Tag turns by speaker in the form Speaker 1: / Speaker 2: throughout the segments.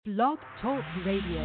Speaker 1: Blog Talk Radio.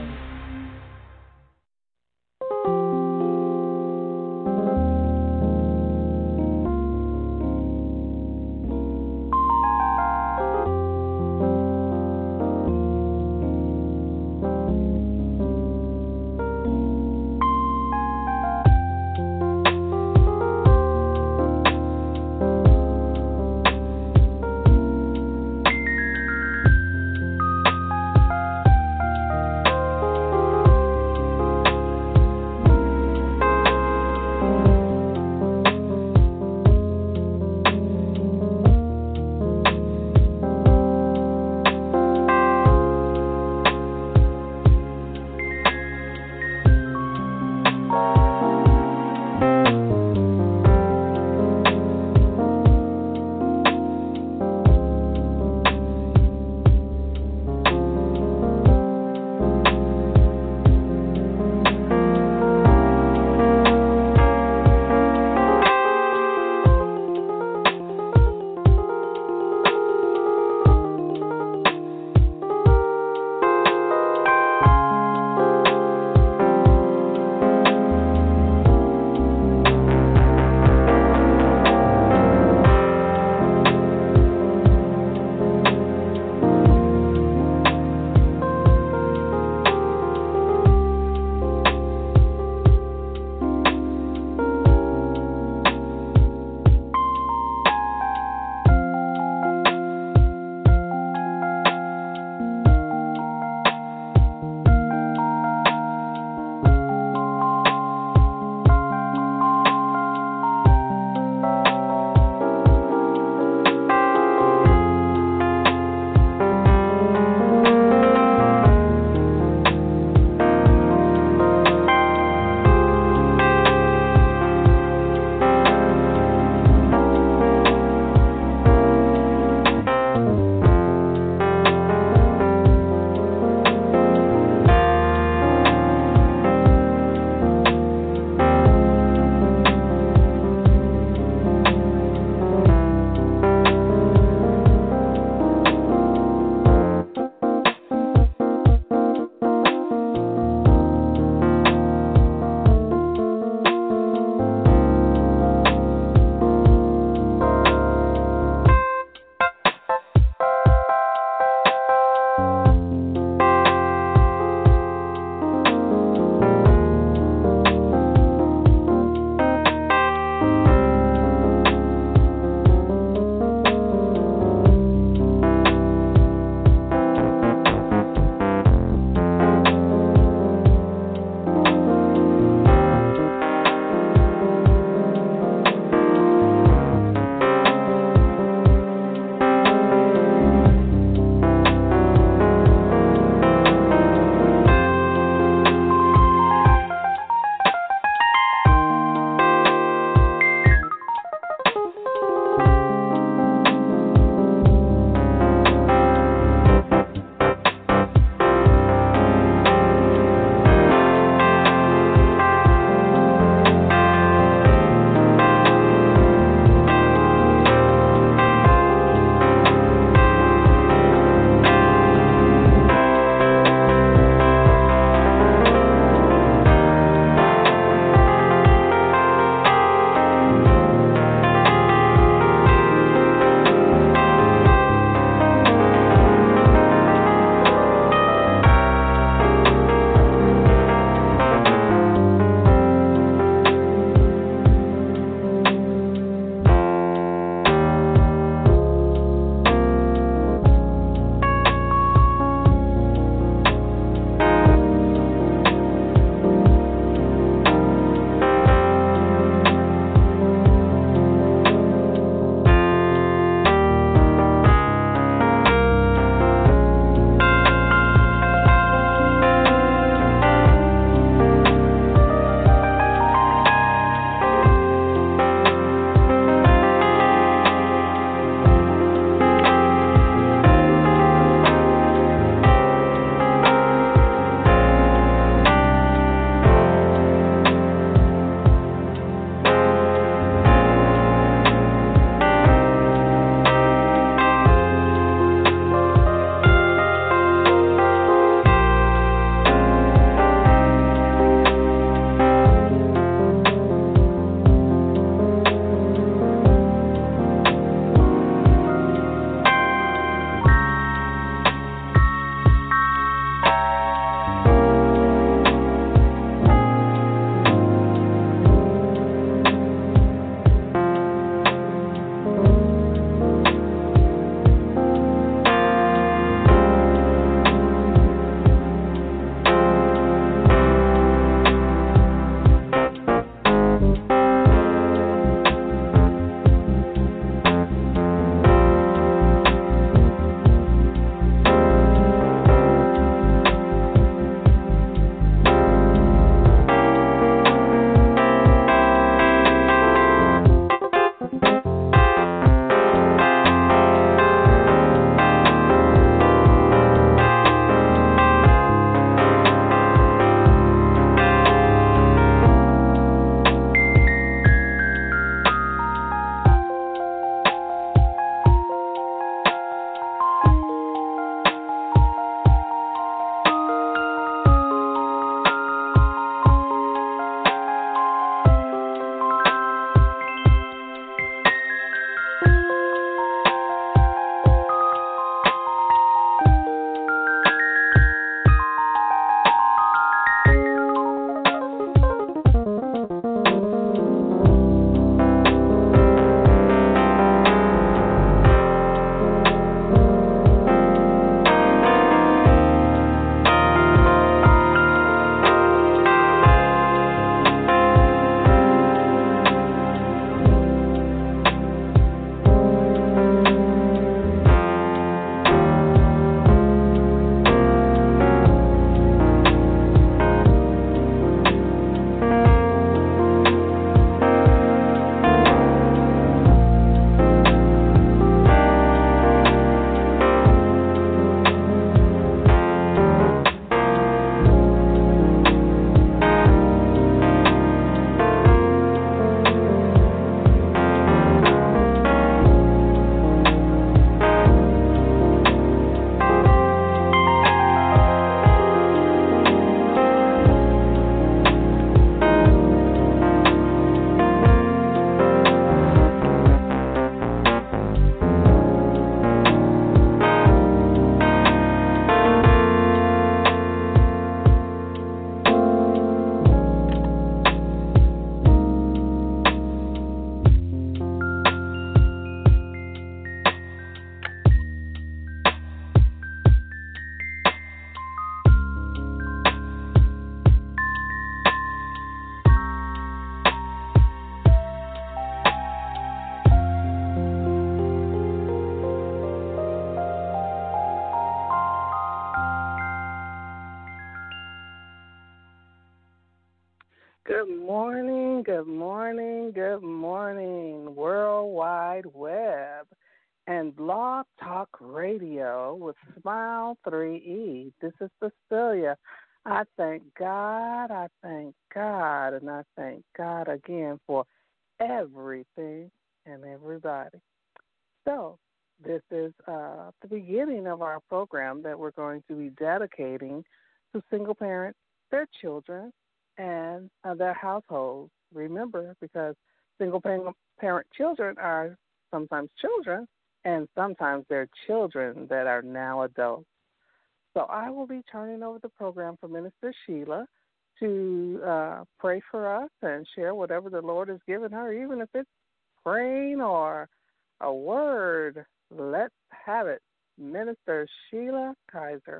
Speaker 2: Good morning, good morning, good morning, World Wide Web and Blog Talk Radio with Smile 3E. This is Cecilia. I thank God, and I thank God again for everything and everybody. So, this is the beginning of our program that we're going to be dedicating to single parents, their children, and their households. Remember, because single parent children are sometimes children, and sometimes they're children that are now adults. So I will be turning over the program for Minister Sheila to pray for us and share whatever the Lord has given her, even if it's praying or a word. Let's have it. Minister Sheila Kaiser.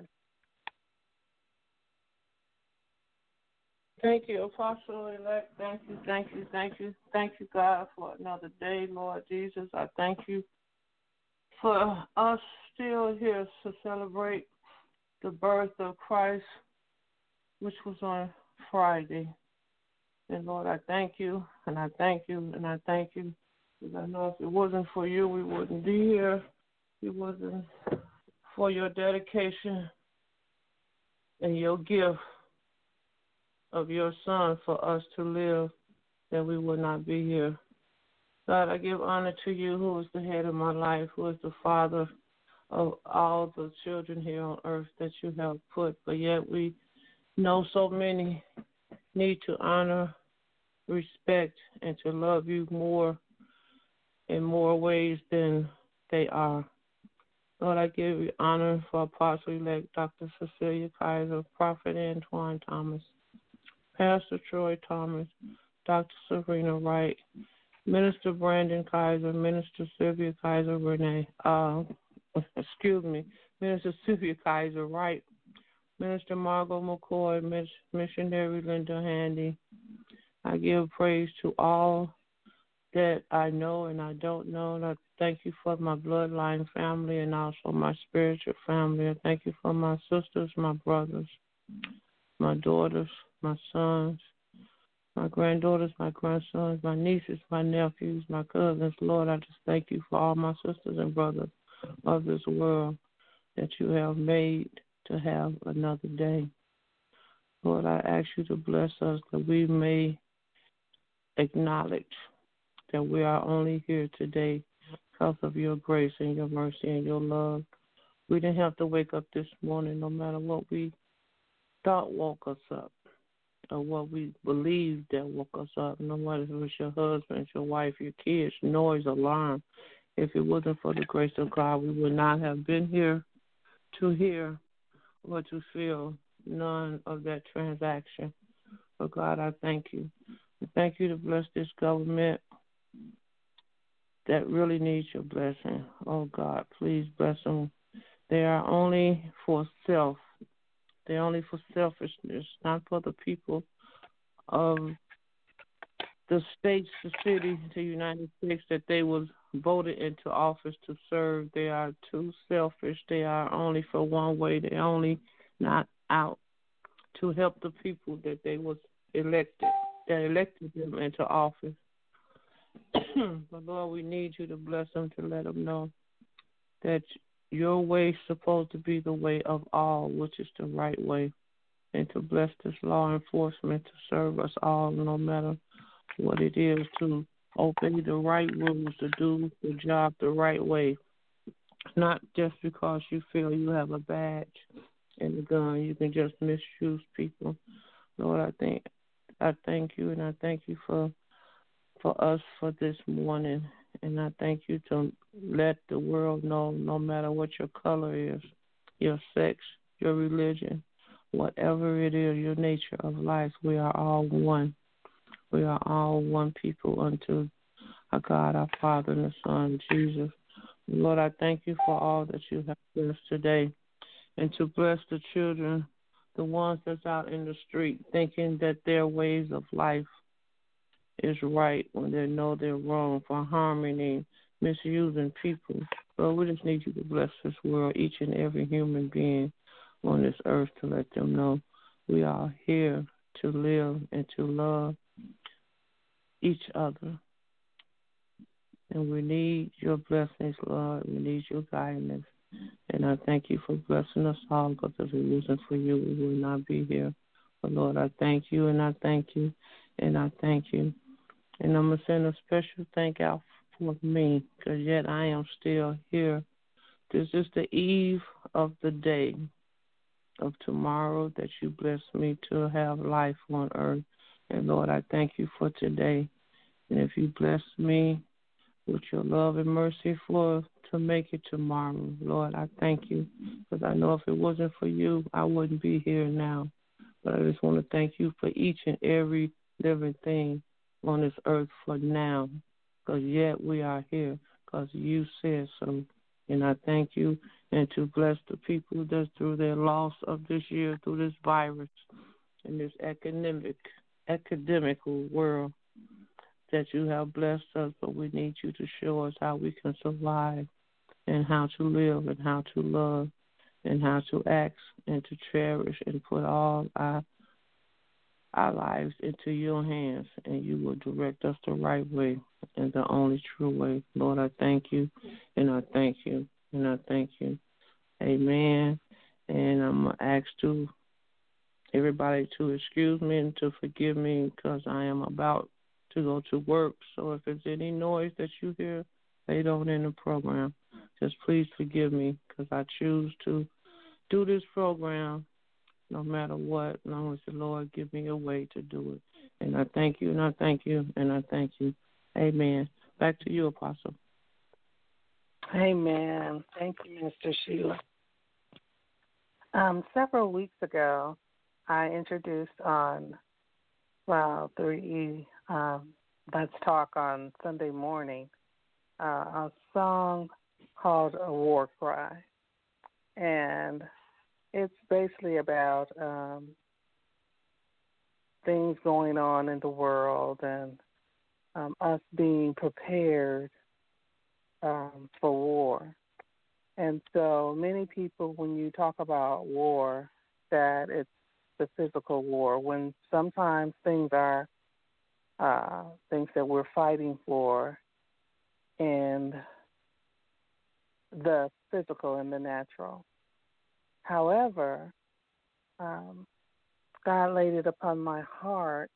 Speaker 3: Thank you, Apostle-elect. Thank you, God, for another day, Lord Jesus. I thank you for us still here to celebrate the birth of Christ, which was on Friday. And, Lord, I thank you, and I thank you, and I thank you, because I know if it wasn't for you, we wouldn't be here. It wasn't for your dedication and your gift of your Son for us to live, that we would not be here. God, I give honor to you, who is the head of my life, who is the Father of all the children here on earth that you have put. But yet we know so many need to honor, respect, and to love you more in more ways than they are. Lord, I give you honor for Apostle-elect Dr. Cecilia Kaiser, Prophet Antoine Thomas, Pastor Troy Thomas, Dr. Serena Wright, Minister Brandon Kaiser, Minister Sylvia Kaiser Renee, Minister Sylvia Kaiser Wright, Minister Margot McCoy, Missionary Linda Handy. I give praise to all that I know and I don't know. And I thank you for my bloodline family and also my spiritual family. I thank you for my sisters, my brothers, my daughters, my sons, my granddaughters, my grandsons, my nieces, my nephews, my cousins. Lord, I just thank you for all my sisters and brothers of this world that you have made to have another day. Lord, I ask you to bless us that we may acknowledge that we are only here today because of your grace and your mercy and your love. We didn't have to wake up this morning no matter what we thought woke us up or what we believed that woke us up, no matter if it was your husband, your wife, your kids, noise, alarm. If it wasn't for the grace of God, we would not have been here to hear or to feel none of that transaction. But God, I thank you. I thank you to bless this government that really needs your blessing. Oh, God, please bless them. They are only for self. They're only for selfishness, not for the people of the states, the cities, the United States that they was voted into office to serve. They are too selfish. They are only for one way. They're only not out to help the people that they was elected, that elected them into office. But Lord, we need you to bless them, to let them know that your way is supposed to be the way of all, which is the right way, and to bless this law enforcement to serve us all, no matter what it is, to obey the right rules, to do the job the right way, not just because you feel you have a badge and a gun. You can just misuse people. Lord, I thank you, and I thank you for us for this morning. And I thank you to let the world know, no matter what your color is, your sex, your religion, whatever it is, your nature of life, we are all one. We are all one people unto our God, our Father, and the Son, Jesus. Lord, I thank you for all that you have blessed today, and to bless the children, the ones that's out in the street thinking that their ways of life is right when they know they're wrong, for harming and misusing people. Lord, we just need you to bless this world, each and every human being on this earth, to let them know we are here to live and to love each other. And we need your blessings, Lord. We need your guidance. And I thank you for blessing us all, because if it wasn't for you, we would not be here. But, Lord, I thank you, and I thank you, and I thank you. And I'm going to send a special thank out for me, because yet I am still here. This is the eve of the day of tomorrow that you bless me to have life on earth. And, Lord, I thank you for today. And if you bless me with your love and mercy for to make it tomorrow, Lord, I thank you, because I know if it wasn't for you, I wouldn't be here now. But I just want to thank you for each and every living thing on this earth for now, because yet we are here, because you said so. And I thank you, and to bless the people that's through their loss of this year, through this virus and this academical world that you have blessed us, but we need you to show us how we can survive and how to live and how to love and how to act and to cherish and put all our lives into your hands, and you will direct us the right way and the only true way. Lord, I thank you, and I thank you, and I thank you. Amen. And I'm going to ask everybody to excuse me and to forgive me, because I am about to go to work. So if there's any noise that you hear later on in the program, just please forgive me, because I choose to do this program no matter what, as long as the Lord give me a way to do it. And I thank you, and I thank you, and I thank you. Amen. Back to you, Apostle.
Speaker 2: Amen. Thank you, Mr. Sheila. Several weeks ago, I introduced on Wow 3E, Let's Talk on Sunday morning, a song called A War Cry. And it's basically about things going on in the world and us being prepared for war. And so many people, when you talk about war, that it's the physical war, when sometimes things are things that we're fighting for in the physical and the natural. However, God laid it upon my heart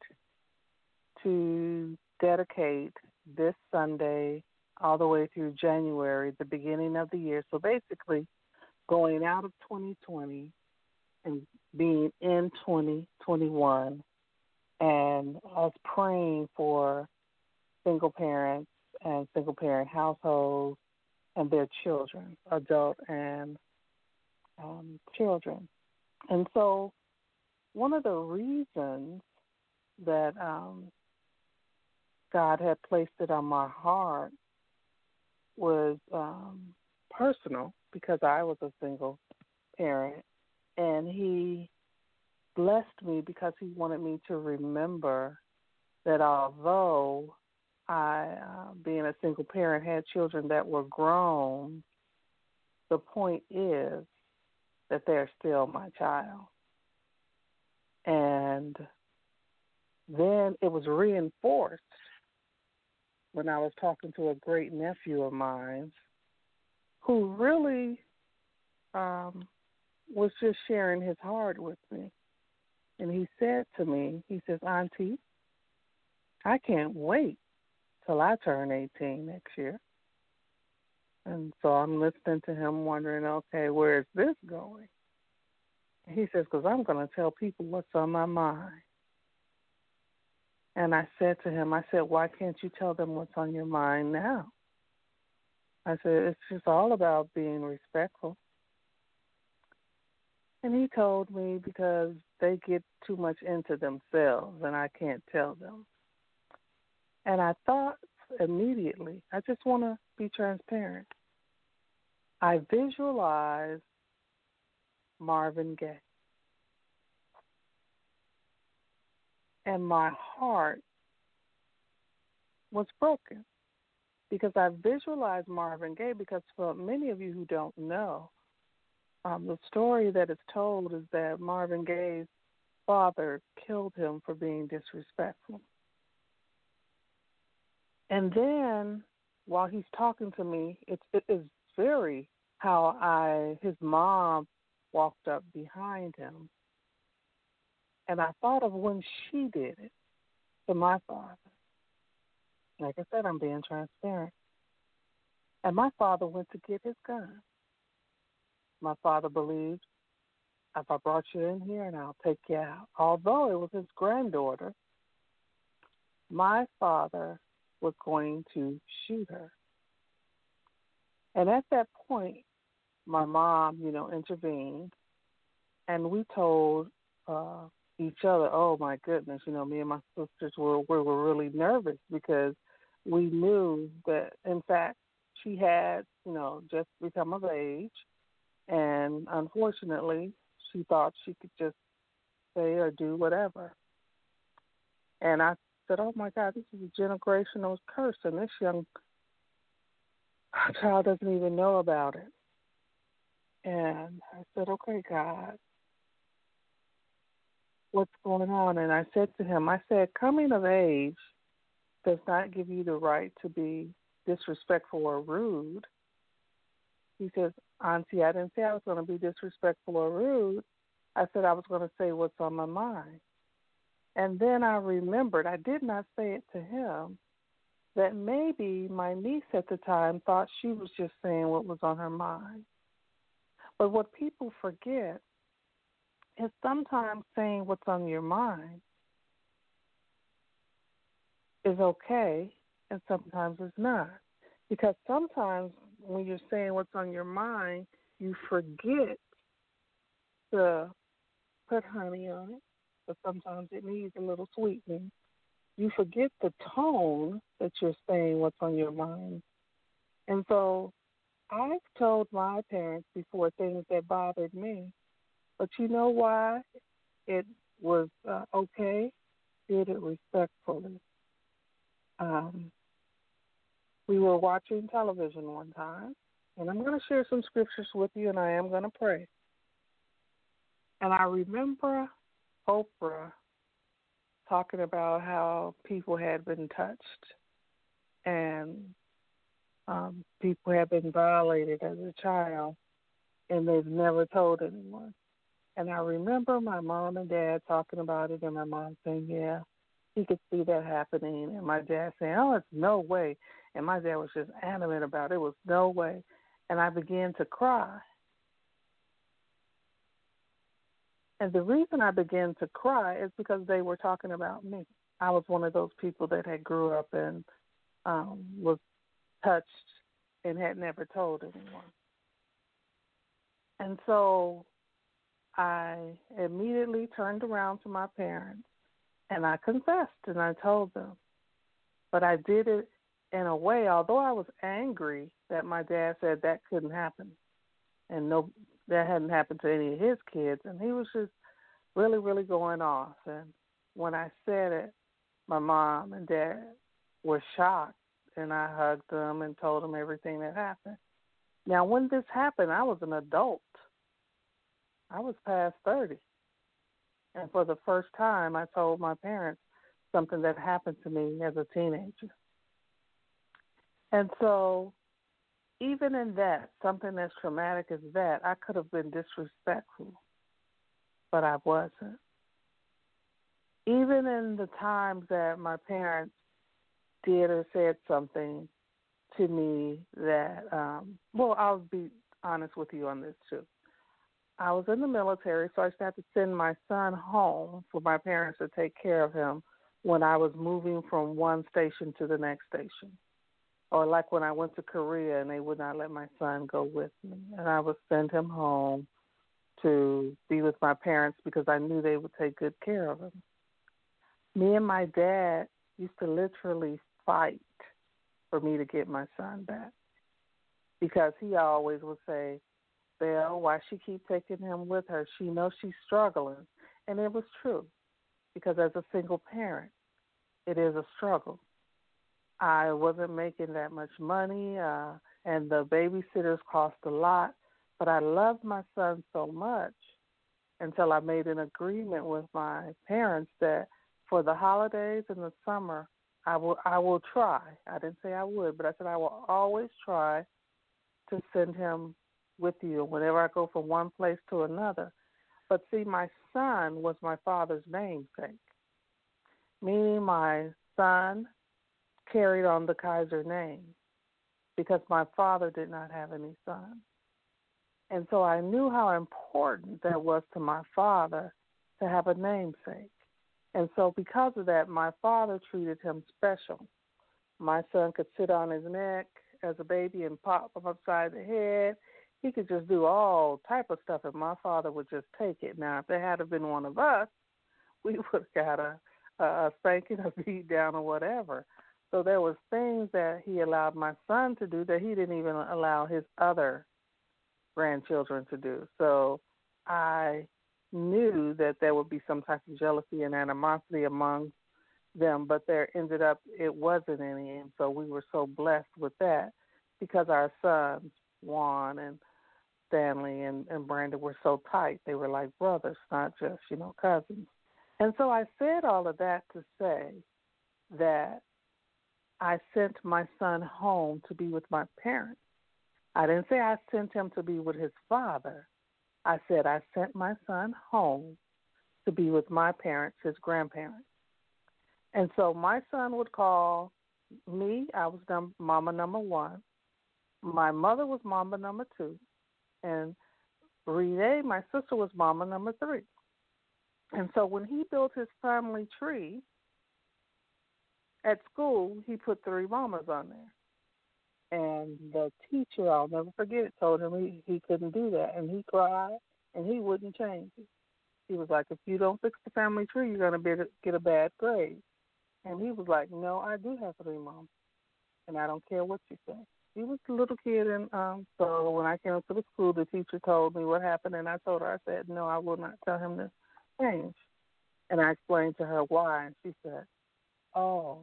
Speaker 2: to dedicate this Sunday all the way through January, the beginning of the year. So basically, going out of 2020 and being in 2021, and us praying for single parents and single parent households and their children, adult and children. And so one of the reasons that God had placed it on my heart was personal, because I was a single parent, and he blessed me because he wanted me to remember that although I, being a single parent, had children that were grown, the point is that they're still my child. And then it was reinforced when I was talking to a great nephew of mine who really was just sharing his heart with me. And he said to me, he says, Auntie, I can't wait till I turn 18 next year. And so I'm listening to him wondering, okay, where is this going? And he says, because I'm going to tell people what's on my mind. And I said to him, why can't you tell them what's on your mind now? I said, it's just all about being respectful. And he told me because they get too much into themselves and I can't tell them. And I thought immediately, I just want to be transparent. I visualized Marvin Gaye. And my heart was broken because I visualized Marvin Gaye, because for many of you who don't know, the story that is told is that Marvin Gaye's father killed him for being disrespectful. And then while he's talking to me, it is very how his mom walked up behind him. And I thought of when she did it to my father. Like I said, I'm being transparent. And my father went to get his gun. My father believed, if I brought you in here and I'll take you out. Although it was his granddaughter, my father was going to shoot her. And at that point, my mom, intervened, and we told each other, oh my goodness, me and my sisters were really nervous because we knew that, in fact, she had, just become of age, and unfortunately, she thought she could just say or do whatever. And I said, oh my God, this is a generational curse, and this young child doesn't even know about it. And I said, okay, God, what's going on? And I said to him, coming of age does not give you the right to be disrespectful or rude. He says, Auntie, I didn't say I was going to be disrespectful or rude. I said I was going to say what's on my mind. And then I remembered, I did not say it to him, that maybe my niece at the time thought she was just saying what was on her mind. But what people forget is sometimes saying what's on your mind is okay, and sometimes it's not. Because sometimes when you're saying what's on your mind, you forget to put honey on it, but sometimes it needs a little sweetening. You forget the tone that you're saying what's on your mind. And so I've told my parents before things that bothered me, but you know why it was okay? Did it respectfully. We were watching television one time, and I'm going to share some scriptures with you, and I am going to pray. And I remember Oprah talking about how people had been touched and people had been violated as a child, and they've never told anyone. And I remember my mom and dad talking about it, and my mom saying, yeah, he could see that happening, and my dad saying, oh, it's no way. And my dad was just adamant about it. It was no way. And I began to cry. And the reason I began to cry is because they were talking about me. I was one of those people that had grew up and was touched and had never told anyone. And so I immediately turned around to my parents and I confessed and I told them. But I did it in a way, although I was angry that my dad said that couldn't happen and that hadn't happened to any of his kids, and he was just really, really going off. And when I said it, my mom and dad were shocked, and I hugged them and told them everything that happened. Now, when this happened, I was an adult. I was past 30. And for the first time, I told my parents something that happened to me as a teenager. And so even in that, something as traumatic as that, I could have been disrespectful, but I wasn't. Even in the times that my parents did or said something to me that, I'll be honest with you on this too. I was in the military, so I used to have to send my son home for my parents to take care of him when I was moving from one station to the next station. Or like when I went to Korea and they would not let my son go with me. And I would send him home to be with my parents because I knew they would take good care of him. Me and my dad used to literally fight for me to get my son back because he always would say, Belle, why she keep taking him with her? She knows she's struggling. And it was true because as a single parent, it is a struggle. I wasn't making that much money, and the babysitters cost a lot, but I loved my son so much until I made an agreement with my parents that for the holidays in the summer, I will try. I didn't say I would, but I said I will always try to send him with you whenever I go from one place to another. But see, my son was my father's namesake, meaning my son carried on the Kaiser name because my father did not have any sons. And so I knew how important that was to my father to have a namesake. And so because of that, my father treated him special. My son could sit on his neck as a baby and pop him upside the head. He could just do all type of stuff, and my father would just take it. Now, if there had been one of us, we would have got a spanking, a beat down, or whatever. So there was things that he allowed my son to do that he didn't even allow his other grandchildren to do. So I knew that there would be some type of jealousy and animosity among them, but it wasn't any. And so we were so blessed with that because our sons, Juan and Stanley and Brandon, were so tight. They were like brothers, not just, cousins. And so I said all of that to say that I sent my son home to be with my parents. I didn't say I sent him to be with his father. I said I sent my son home to be with my parents, his grandparents. And so my son would call me. I was mama number one. My mother was mama number two. And Renee, my sister, was mama number three. And so when he built his family tree at school, he put three mamas on there. And the teacher, I'll never forget it, told him he couldn't do that. And he cried, and he wouldn't change it. He was like, if you don't fix the family tree, you're going to get a bad grade. And he was like, no, I do have three moms, and I don't care what you say. He was a little kid, and so when I came up to the school, the teacher told me what happened, and I told her, I said, no, I will not tell him to change. And I explained to her why, and she said, oh,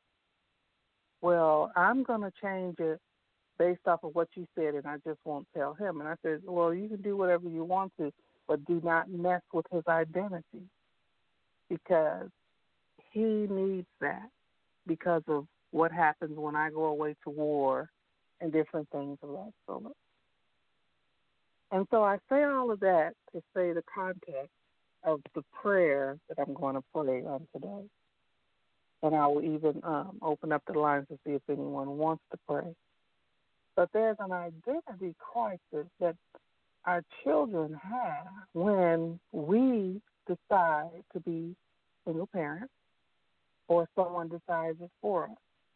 Speaker 2: well, I'm going to change it based off of what you said, and I just won't tell him. And I said, well, you can do whatever you want to, but do not mess with his identity because he needs that because of what happens when I go away to war and different things of that sort. And so I say all of that to say the context of the prayer that I'm going to pray on today. And I will even open up the lines to see if anyone wants to pray. But there's an identity crisis that our children have when we decide to be single parents or someone decides it for us.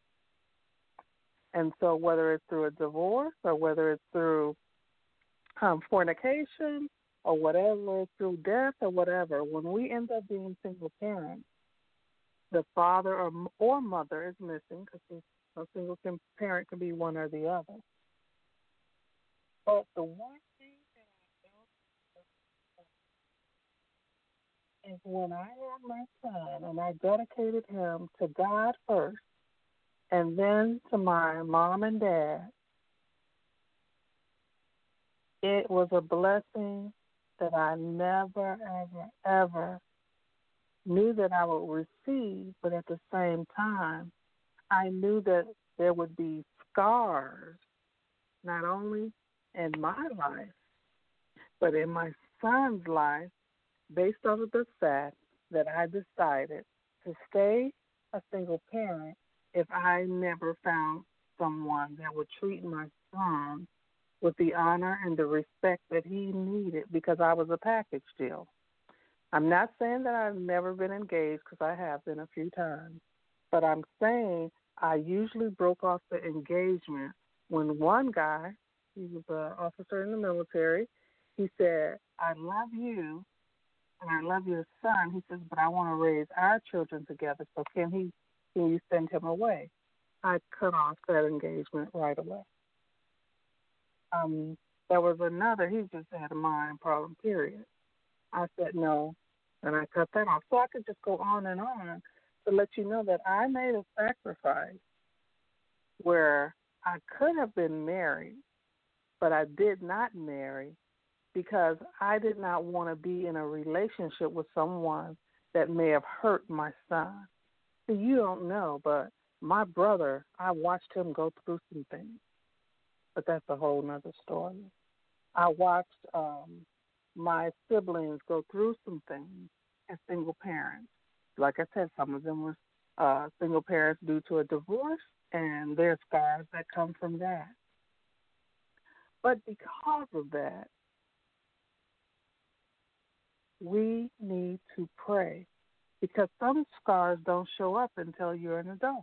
Speaker 2: And so whether it's through a divorce or whether it's through fornication or whatever, through death or whatever, when we end up being single parents, the father or mother is missing because a single parent can be one or the other. But the one thing that I know is when I had my son and I dedicated him to God first and then to my mom and dad, it was a blessing that I never, ever, ever knew that I would receive, but at the same time, I knew that there would be scars, not only in my life, but in my son's life, based off of the fact that I decided to stay a single parent if I never found someone that would treat my son with the honor and the respect that he needed because I was a package deal. I'm not saying that I've never been engaged because I have been a few times, but I'm saying I usually broke off the engagement when one guy, he was an officer in the military, he said, I love you and I love your son. He says, but I want to raise our children together, so can you send him away? I cut off that engagement right away. There was another, he just had a mind problem, period. I said no, and I cut that off. So I could just go on to let you know that I made a sacrifice where I could have been married, but I did not marry because I did not want to be in a relationship with someone that may have hurt my son. See, you don't know, but my brother, I watched him go through some things, but that's a whole nother story. I watched my siblings go through some things as single parents. Like I said, some of them were single parents due to a divorce, and there's scars that come from that. But because of that, we need to pray because some scars don't show up until you're an adult.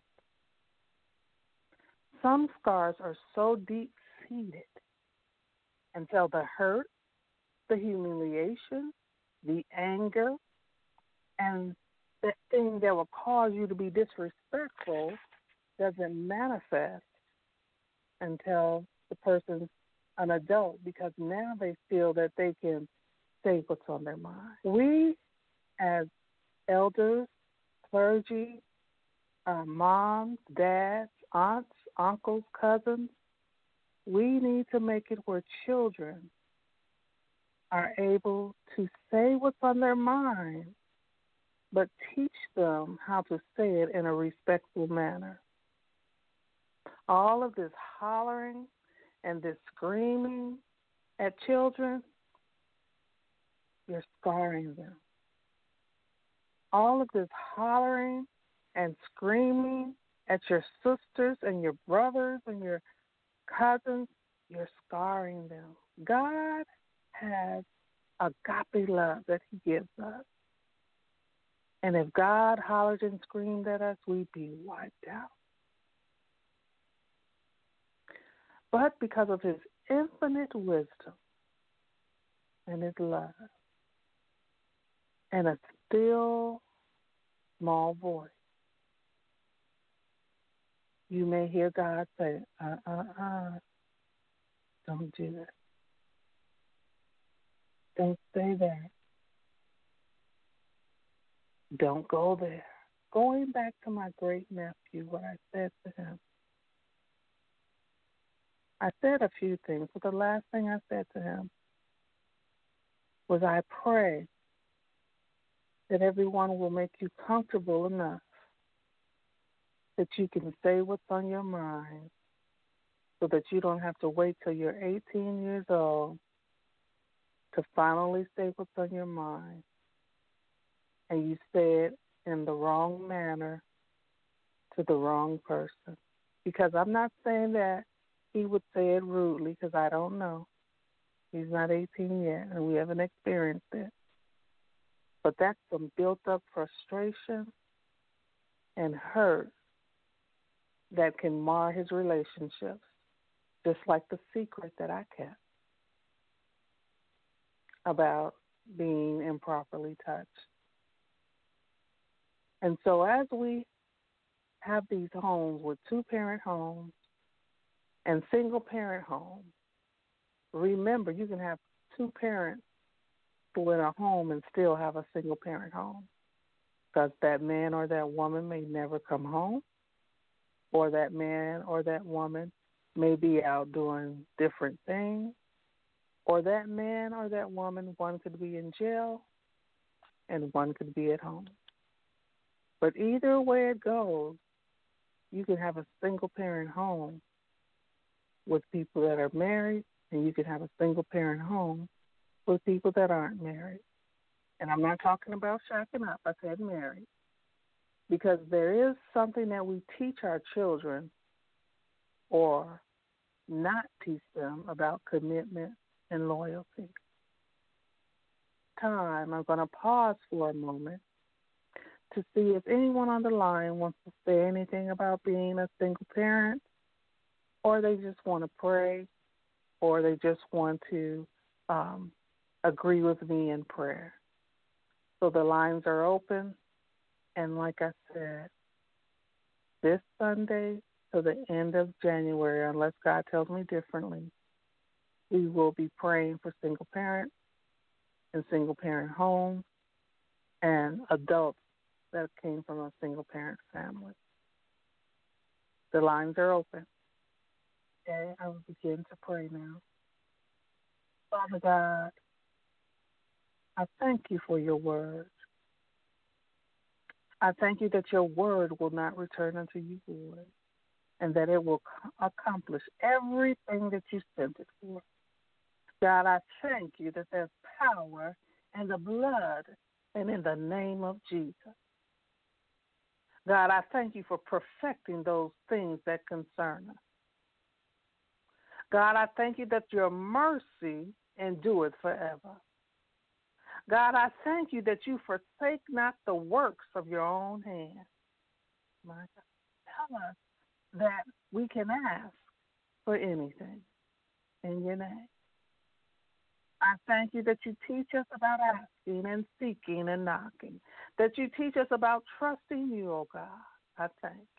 Speaker 2: Some scars are so deep seated until the hurt, the humiliation, the anger, and the thing that will cause you to be disrespectful doesn't manifest until the person's an adult because now they feel that they can say what's on their mind. We, as elders, clergy, moms, dads, aunts, uncles, cousins, we need to make it where children are able to say what's on their mind, but teach them how to say it in a respectful manner. All of this hollering and this screaming at children, you're scarring them. All of this hollering and screaming at your sisters and your brothers and your cousins, you're scarring them. God has agape love that he gives us. And if God hollered and screamed at us, we'd be wiped out. But because of his infinite wisdom and his love and a still small voice, you may hear God say, don't do that. Don't stay there. Don't go there. Going back to my great nephew, what I said to him, I said a few things, but the last thing I said to him was I pray that everyone will make you comfortable enough that you can say what's on your mind so that you don't have to wait till you're 18 years old to finally say what's on your mind. And you say it in the wrong manner to the wrong person. Because I'm not saying that he would say it rudely, because I don't know. He's not 18 yet, and we haven't experienced it. But that's some built-up frustration and hurt that can mar his relationships, just like the secret that I kept about being improperly touched. And so as we have these homes with two-parent homes and single-parent homes, remember you can have two parents in a home and still have a single-parent home because that man or that woman may never come home, or that man or that woman may be out doing different things, or that man or that woman, one could be in jail and one could be at home. But either way it goes, you can have a single-parent home with people that are married, and you can have a single-parent home with people that aren't married. And I'm not talking about shacking up. I said married. Because there is something that we teach our children or not teach them about commitment and loyalty. I'm going to pause for a moment to see if anyone on the line wants to say anything about being a single parent, or they just want to pray, or they just want to agree with me in prayer. So the lines are open, and like I said, this Sunday to the end of January, unless God tells me differently, we will be praying for single parents and single parent homes and adults that came from a single parent family. The lines are open. Okay, I will begin to pray now. Father God, I thank you for your word. I thank you that your word will not return unto you void, and that it will accomplish everything that you sent it for. God, I thank you that there's power in the blood and in the name of Jesus. God, I thank you for perfecting those things that concern us. God, I thank you that your mercy endureth forever. God, I thank you that you forsake not the works of your own hand. My God, tell us that we can ask for anything in your name. I thank you that you teach us about asking and seeking and knocking, that you teach us about trusting you, oh God. I thank you.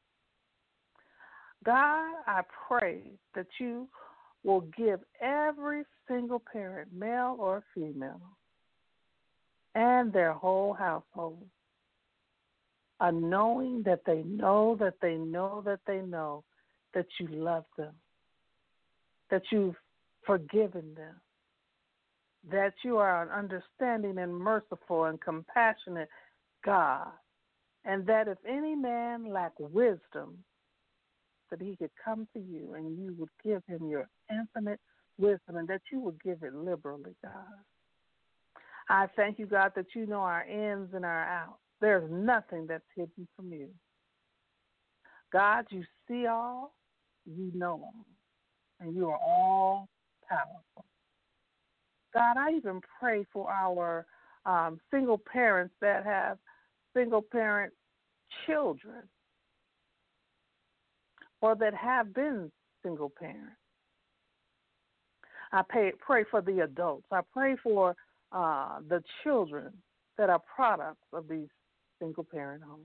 Speaker 2: God, I pray that you will give every single parent, male or female, and their whole household a knowing that they know that they know that they know that you love them, that you've forgiven them, that you are an understanding and merciful and compassionate God, and that if any man lack wisdom, that he could come to you and you would give him your infinite wisdom and that you would give it liberally, God. I thank you, God, that you know our ins and our outs. There's nothing that's hidden from you. God, you see all, you know all, and you are all powerful. God, I even pray for our single parents that have single parent children or that have been single parents. I pray for the adults. I pray for the children that are products of these single parent homes.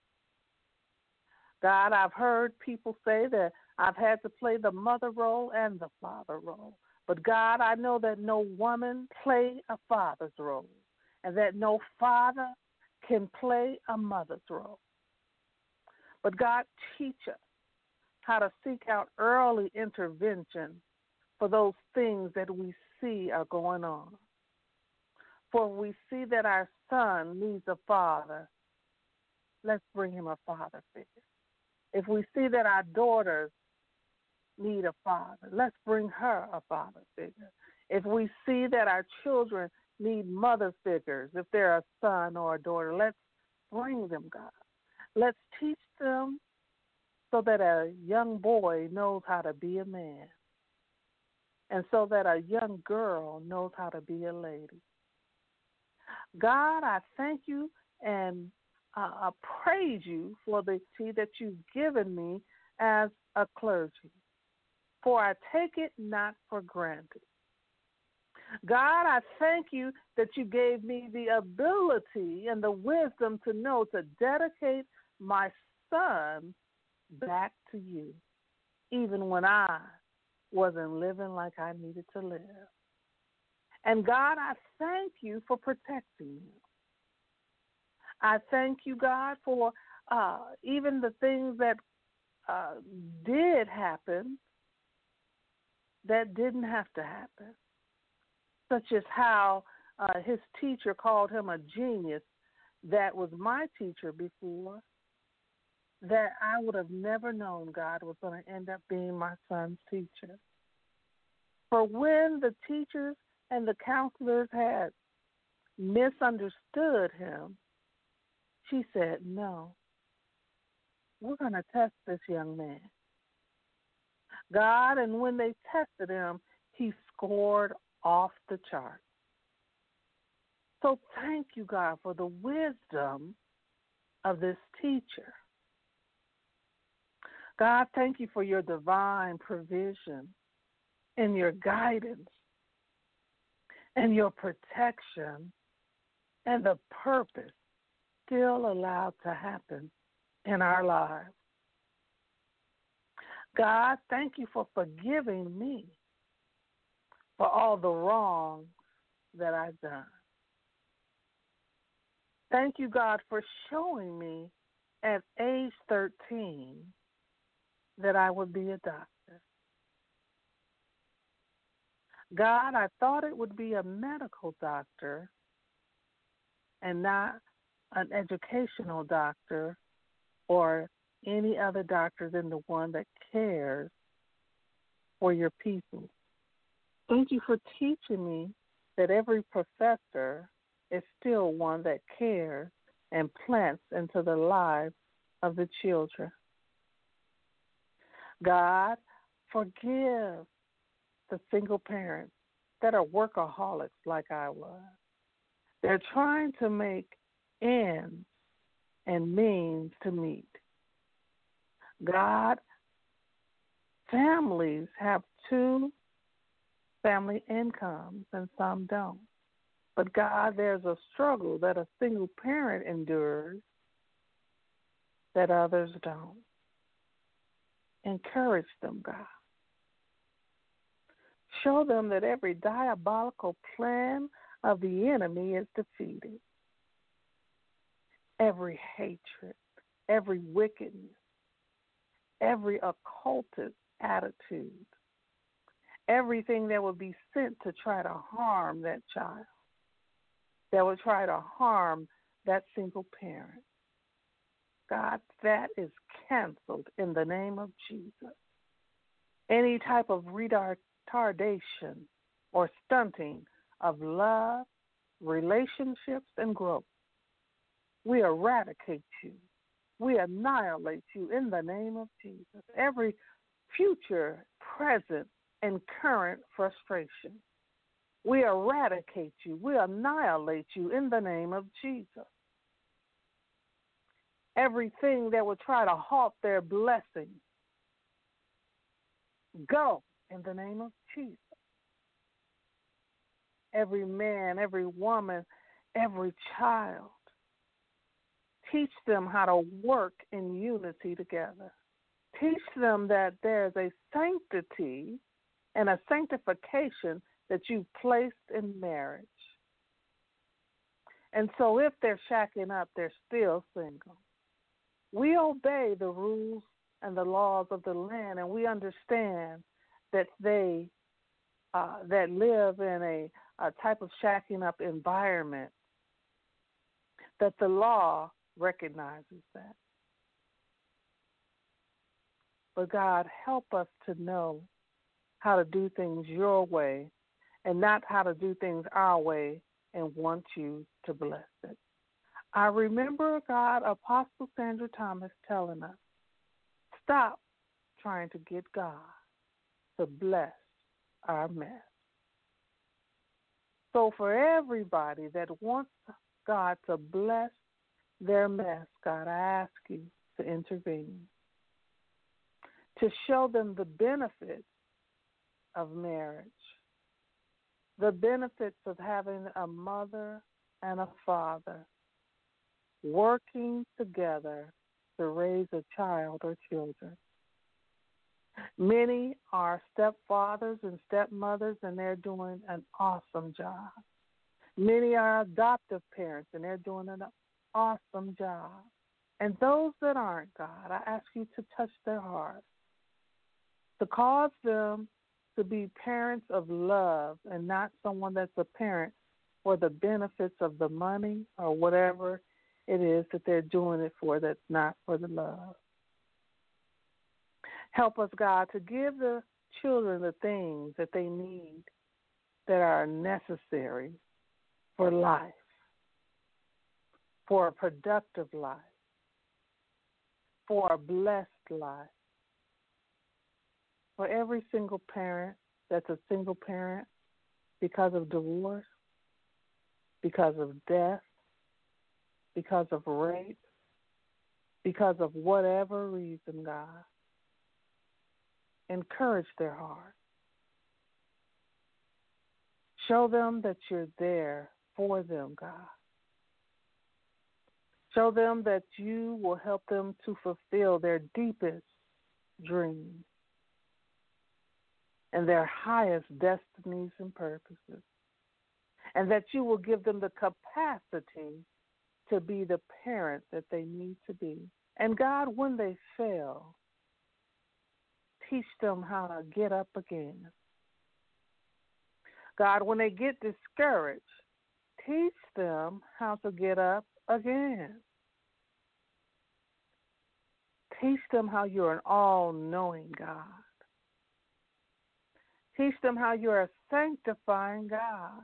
Speaker 2: God, I've heard people say that I've had to play the mother role and the father role. But God, I know that no woman play a father's role and that no father can play a mother's role. But God, teach us how to seek out early intervention for those things that we see are going on. For we see that our son needs a father, let's bring him a father figure. If we see that our daughters need a father, let's bring her a father figure. If we see that our children need mother figures, if they're a son or a daughter, let's bring them, God. Let's teach them so that a young boy knows how to be a man, and so that a young girl knows how to be a lady. God, I thank you and I praise you for the tea that you've given me as a clergy, for I take it not for granted. God, I thank you that you gave me the ability and the wisdom to know to dedicate my son back to you, even when I wasn't living like I needed to live. And God, I thank you for protecting me. I thank you, God, for even the things that did happen that didn't have to happen, such as how his teacher called him a genius that was my teacher before, that I would have never known God was going to end up being my son's teacher. For when the teachers and the counselors had misunderstood him, she said, no, we're going to test this young man. God, and when they tested him, he scored off the chart. So thank you, God, for the wisdom of this teacher. God, thank you for your divine provision and your guidance and your protection and the purpose still allowed to happen in our lives. God, thank you for forgiving me for all the wrong that I've done. Thank you, God, for showing me at age 13 that I would be a doctor. God, I thought it would be a medical doctor and not an educational doctor or any other doctor than the one that cares for your people. Thank you for teaching me that every professor is still one that cares and plants into the lives of the children. God, forgive the single parents that are workaholics like I was. They're trying to make ends and means to meet. God, families have two family incomes and some don't. But God, there's a struggle that a single parent endures that others don't. Encourage them, God. Show them that every diabolical plan of the enemy is defeated. Every hatred, every wickedness, every occultist attitude, everything that would be sent to try to harm that child, that would try to harm that single parent. God, that is canceled in the name of Jesus. Any type of retardation or stunting of love, relationships, and growth, we eradicate you. We annihilate you in the name of Jesus. Every future, present, and current frustration, we eradicate you. We annihilate you in the name of Jesus. Everything that would try to halt their blessing, go in the name of Jesus. Every man, every woman, every child, teach them how to work in unity together. Teach them that there's a sanctity and a sanctification that you've placed in marriage. And so if they're shacking up, they're still single. We obey the rules and the laws of the land, and we understand that they that live in a type of shacking up environment, that the law recognizes that. But God, help us to know how to do things your way and not how to do things our way and want you to bless it. I remember, God, Apostle Sandra Thomas telling us, stop trying to get God to bless our mess. So for everybody that wants God to bless their mess, God, I ask you to intervene, to show them the benefits of marriage, the benefits of having a mother and a father working together to raise a child or children. Many are stepfathers and stepmothers, and they're doing an awesome job. Many are adoptive parents, and they're doing an awesome job. And those that aren't, God, I ask you to touch their hearts, to cause them to be parents of love and not someone that's a parent for the benefits of the money or whatever it is that they're doing it for that's not for the love. Help us, God, to give the children the things that they need that are necessary for life, for a productive life, for a blessed life. For every single parent that's a single parent because of divorce, because of death, because of rape, because of whatever reason, God, encourage their heart. Show them that you're there for them, God. Show them that you will help them to fulfill their deepest dreams and their highest destinies and purposes, and that you will give them the capacity to be the parent that they need to be. And God, when they fail, teach them how to get up again. God, when they get discouraged, teach them how to get up again. Teach them how you're an all-knowing God. Teach them how you're a sanctifying God.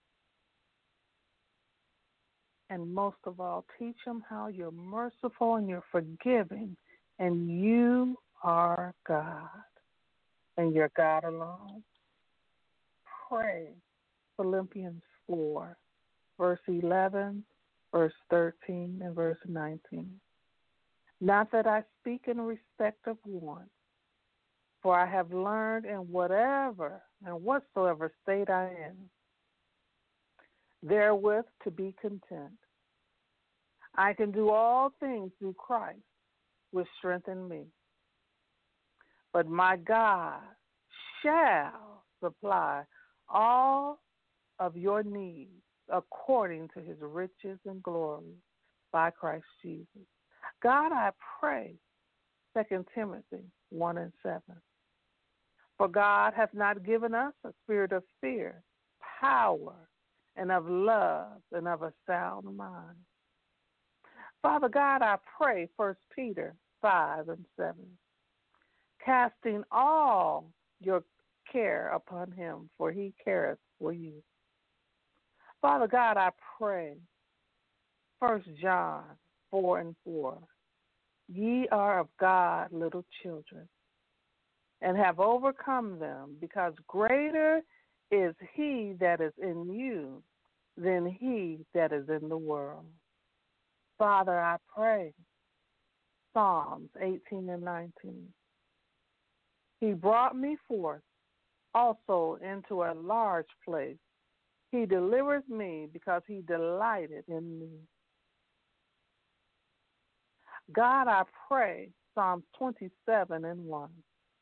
Speaker 2: And most of all, teach them how you're merciful and you're forgiving, and you are God, and you're God alone. Pray Philippians 4, verse 11, verse 13, and verse 19. Not that I speak in respect of one, for I have learned in whatever and whatsoever state I am, therewith to be content. I can do all things through Christ, which strengthen me. But my God shall supply all of your needs according to his riches and glory by Christ Jesus. God, I pray, 2 Timothy 1 and 7. For God hath not given us a spirit of fear, power, and of love, and of a sound mind. Father God, I pray, 1 Peter 5 and 7. Casting all your care upon him, for he careth for you. Father God, I pray, 1 John 4 and 4. Ye are of God, little children, and have overcome them, because greater is he that is in you than he that is in the world. Father, I pray, Psalms 18 and 19. He brought me forth also into a large place. He delivered me because he delighted in me. God, I pray, Psalms 27 and 1.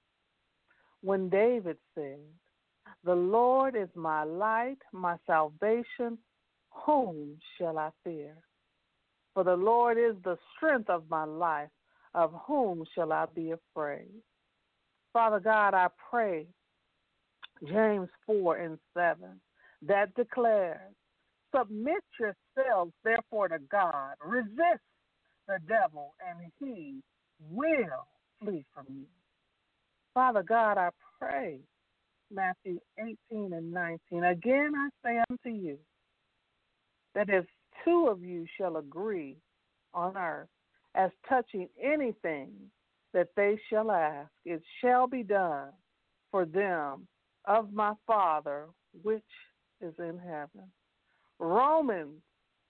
Speaker 2: When David said, the Lord is my light, my salvation, whom shall I fear? For the Lord is the strength of my life, of whom shall I be afraid? Father God, I pray, James 4 and 7, that declares, submit yourselves therefore to God, resist the devil, and he will flee from you. Father God, I pray, Matthew 18 and 19, again I say unto you, that if two of you shall agree on earth as touching anything that they shall ask, it shall be done for them of my Father which is in heaven. Romans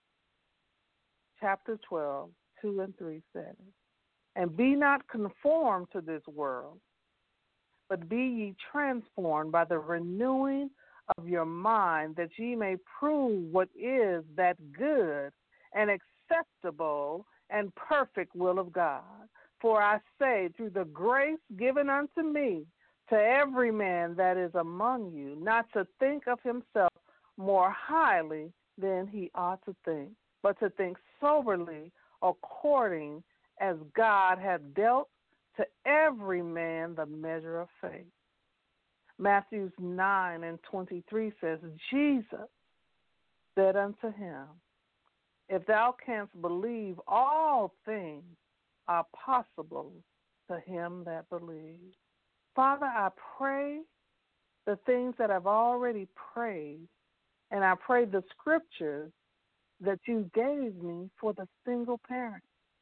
Speaker 2: chapter 12, 2 and 3 says, and be not conformed to this world, but be ye transformed by the renewing of your mind, that ye may prove what is that good and acceptable and perfect will of God. For I say, through the grace given unto me, to every man that is among you, not to think of himself more highly than he ought to think, but to think soberly, according as God hath dealt to every man the measure of faith. Matthew 9 and 23 says, Jesus said unto him, if thou canst believe, all things are possible to him that believes. Father, I pray the things that I've already prayed, and I pray the scriptures that you gave me for the single parent,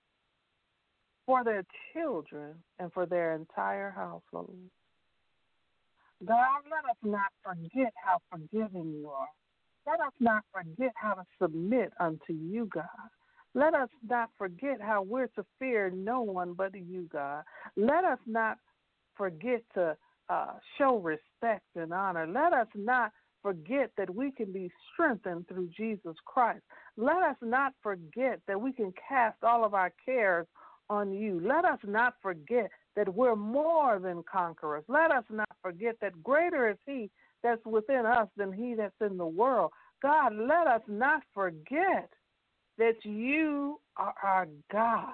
Speaker 2: for their children, and for their entire household. God, let us not forget how forgiving you are. Let us not forget how to submit unto you, God. Let us not forget how we're to fear no one but you, God. Let us not forget to show respect and honor. Let us not forget that we can be strengthened through Jesus Christ. Let us not forget that we can cast all of our cares on you. Let us not forget that we're more than conquerors. Let us not forget that greater is he that's within us than he that's in the world. God, let us not forget that you are our God.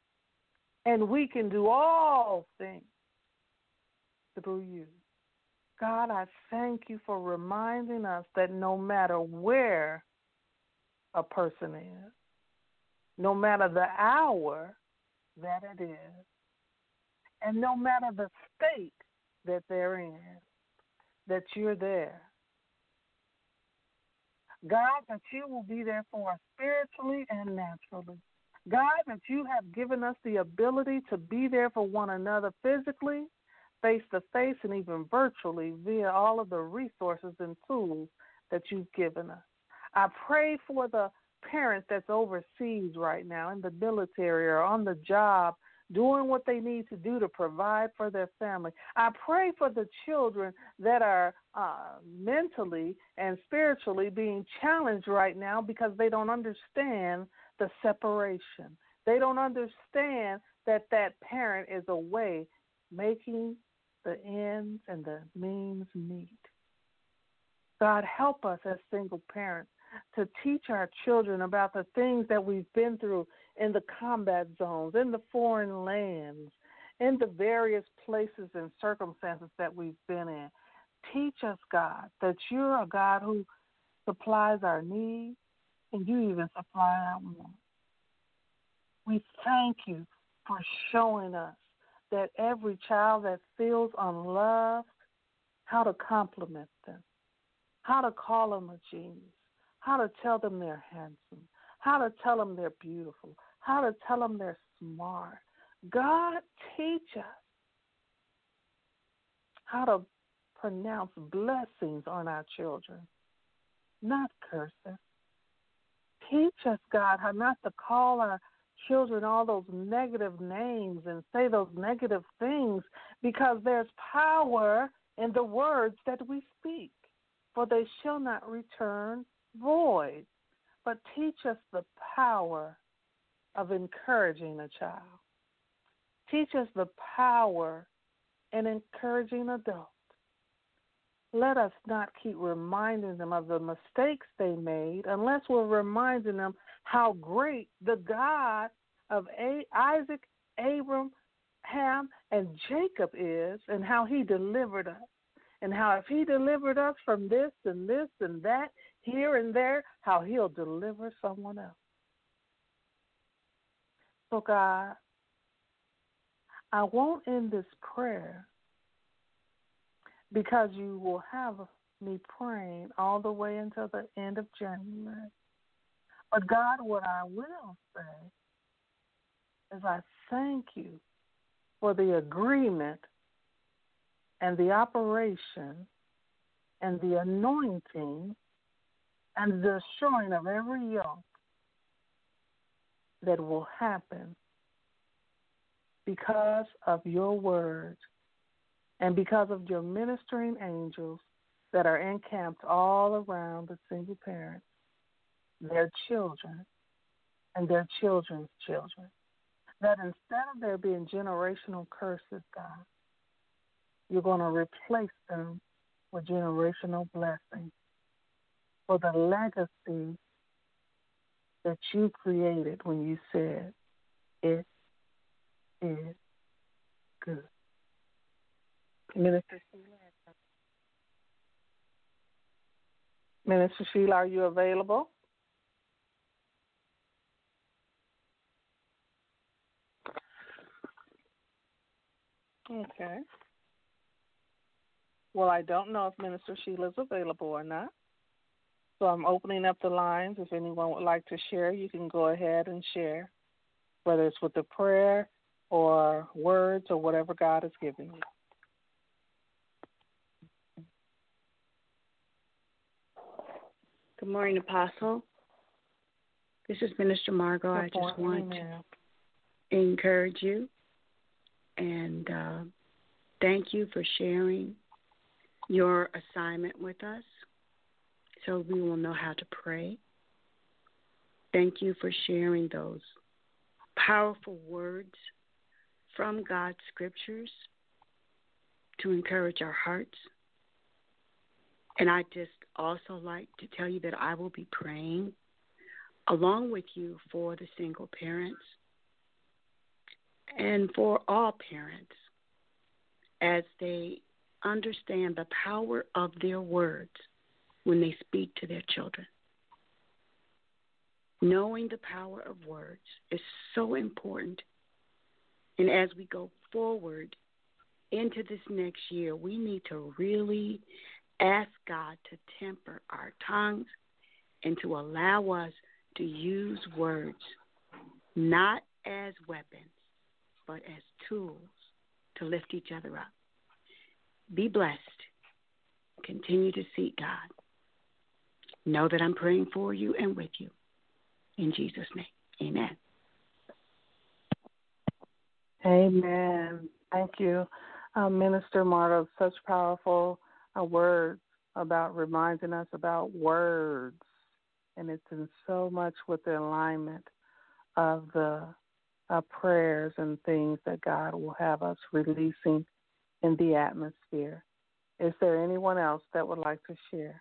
Speaker 2: And we can do all things through you. God, I thank you for reminding us that no matter where a person is, no matter the hour that it is, and no matter the state that they're in, that you're there. God, that you will be there for us spiritually and naturally. God, that you have given us the ability to be there for one another physically, face to face, and even virtually via all of the resources and tools that you've given us. I pray for the parents that's overseas right now in the military or on the job doing what they need to do to provide for their family. I pray for the children that are mentally and spiritually being challenged right now because they don't understand the separation. They don't understand that that parent is away making the ends and the means meet. God, help us as single parents to teach our children about the things that we've been through in the combat zones, in the foreign lands, in the various places and circumstances that we've been in. Teach us, God, that you're a God who supplies our needs and you even supply our wants. We thank you for showing us that every child that feels unloved, how to compliment them, how to call them a genius, how to tell them they're handsome, how to tell them they're beautiful, how to tell them they're smart. God, teach us how to pronounce blessings on our children, not curses. Teach us, God, how not to call our children all those negative names and say those negative things, because there's power in the words that we speak, for they shall not return void. But teach us the power of encouraging a child. Teach us the power in encouraging adults. Let us not keep reminding them of the mistakes they made unless we're reminding them how great the God of Isaac, Abraham, Ham, and Jacob is, and how he delivered us. And how if he delivered us from this and this and that, here and there, how he'll deliver someone else. So God, I won't end this prayer because you will have me praying all the way until the end of January. But God, what I will say is I thank you for the agreement and the operation and the anointing and the destroying of every yoke that will happen because of your word and because of your ministering angels that are encamped all around the single parents, their children, and their children's children. That instead of there being generational curses, God, you're going to replace them with generational blessings for the legacy that you created when you said, it is good. Minister Sheila, are you available? Okay. Well, I don't know if Minister Sheila is available or not. So I'm opening up the lines. If anyone would like to share, you can go ahead and share, whether it's with a prayer or words or whatever God has given you.
Speaker 4: Good morning, Apostle. This is Minister Margot. I just want to encourage you and thank you for sharing your assignment with us so we will know how to pray. Thank you for sharing those powerful words from God's scriptures to encourage our hearts. And I just also like to tell you that I will be praying along with you for the single parents and for all parents as they understand the power of their words when they speak to their children. Knowing the power of words is so important. And as we go forward into this next year, we need to really ask God to temper our tongues and to allow us to use words not as weapons, but as tools to lift each other up. Be blessed. Continue to seek God. Know that I'm praying for you and with you. In Jesus' name, amen.
Speaker 2: Amen. Thank you, Minister Marta. Such powerful words about reminding us about words. And it's in so much with the alignment of the prayers and things that God will have us releasing in the atmosphere. Is there anyone else that would like to share?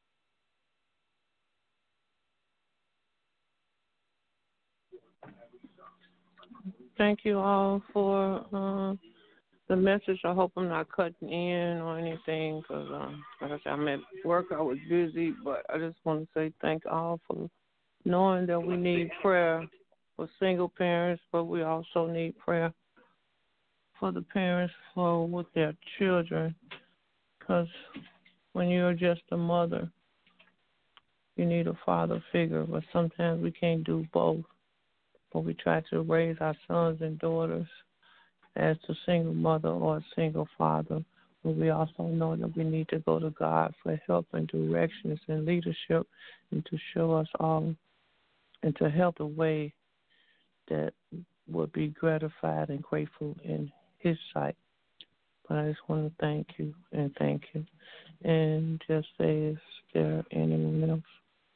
Speaker 3: Thank you all for the message. I hope I'm not cutting in or anything because, like I said, I'm at work. I was busy, but I just want to say thank all for knowing that we need prayer for single parents, but we also need prayer for the parents with their children, because when you're just a mother, you need a father figure, but sometimes we can't do both. But we try to raise our sons and daughters as a single mother or a single father. But we also know that we need to go to God for help and directions and leadership and to show us all and to help the way that would be gratified and grateful in His sight. But I just want to thank you. And just say, is there anyone else?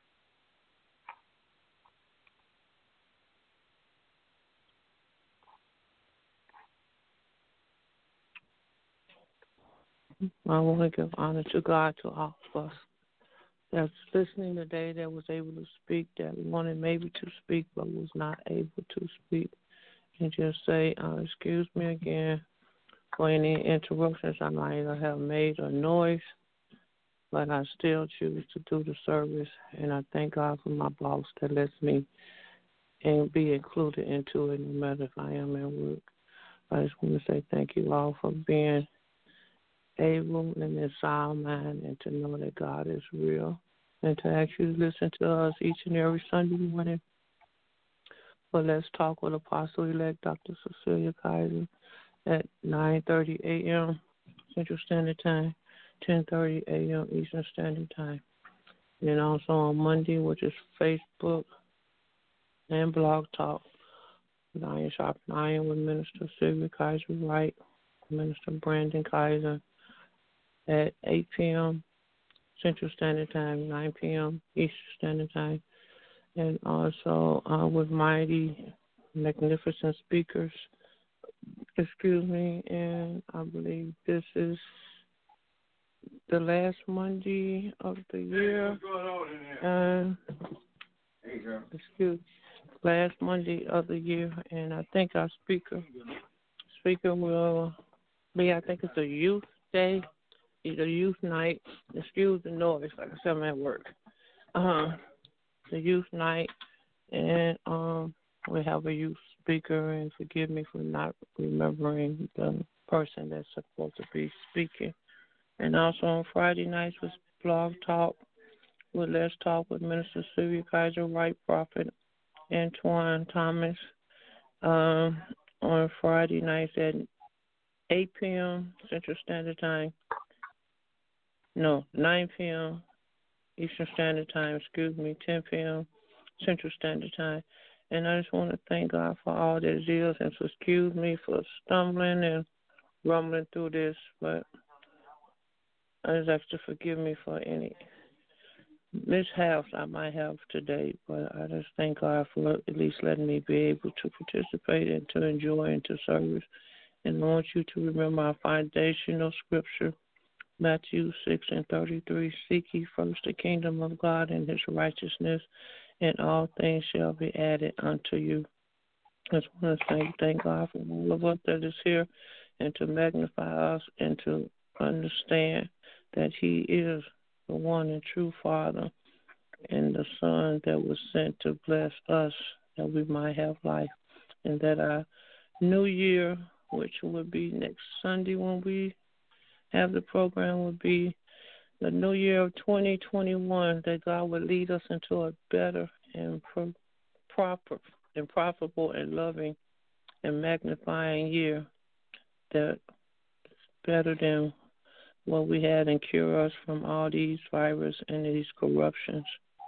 Speaker 3: I want to give honor to God, to all of us that's listening today, that was able to speak, that wanted maybe to speak but was not able to speak. And just say, excuse me again for any interruptions I might have made or noise, but I still choose to do the service. And I thank God for my boss that lets me and be included into it no matter if I am at work. I just want to say thank you all for being able in this sound mind and to know that God is real, and to ask you to listen to us each and every Sunday morning. But let's talk with Apostle-elect Dr. Cecilia Kaiser at 9:30 a.m. Central Standard Time, 10:30 a.m. Eastern Standard Time. And also on Monday, which is Facebook and Blog Talk, Iron Sharpen Iron with Minister Sylvia Kaiser Wright, Minister Brandon Kaiser, at 8 p.m. Central Standard Time, 9 p.m. Eastern Standard Time. And also with mighty, magnificent speakers, and I believe this is the last Monday of the year. Last Monday of the year, and I think our speaker will be, I think it's a youth day, either youth night. Excuse the noise, like I said, I'm at work. The youth night, and we have a youth speaker, and forgive me for not remembering the person that's supposed to be speaking. And also on Friday nights with Blog Talk, with Let's Talk with Minister Sylvia Kaiser Wright, Prophet Antoine Thomas, on Friday nights at 8 p.m. Central Standard Time. No, 9 p.m. Eastern Standard Time, 10 p.m. Central Standard Time. And I just want to thank God for all that is, and so excuse me for stumbling and rumbling through this, but I just ask to forgive me for any mishaps I might have today, but I just thank God for at least letting me be able to participate and to enjoy and to service. And I want you to remember our foundational scripture, Matthew 6:33, seek ye first the kingdom of God and His righteousness, and all things shall be added unto you. I just want to thank God for all of us that is here, and to magnify us and to understand that He is the one and true Father and the Son that was sent to bless us that we might have life, and that our new year, which will be next Sunday when we have the program, will be the new year of 2021, that God would lead us into a better and proper and profitable and loving and magnifying year that's better than what we had, and cure us from all these viruses and these corruptions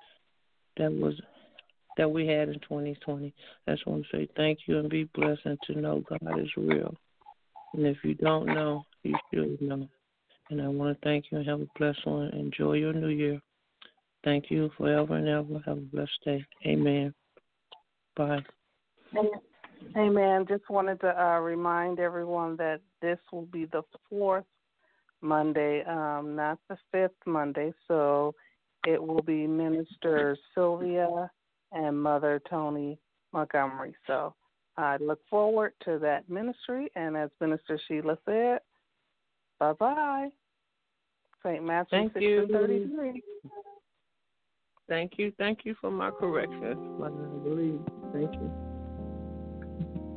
Speaker 3: that we had in 2020. I just want to say thank you and be blessed, and to know God is real. And if you don't know, you should know. And I want to thank you and have a blessed one. Enjoy your new year. Thank you forever and ever. Have a blessed day. Amen. Bye.
Speaker 2: Amen. Just wanted to remind everyone that this will be the fourth Monday, not the fifth Monday. So it will be Minister Sylvia and Mother Tony Montgomery. So I look forward to that ministry. And as Minister Sheila said, bye-bye. St. Matthew 6:33.
Speaker 3: Thank you. Thank you for my correction. I believe. Thank you.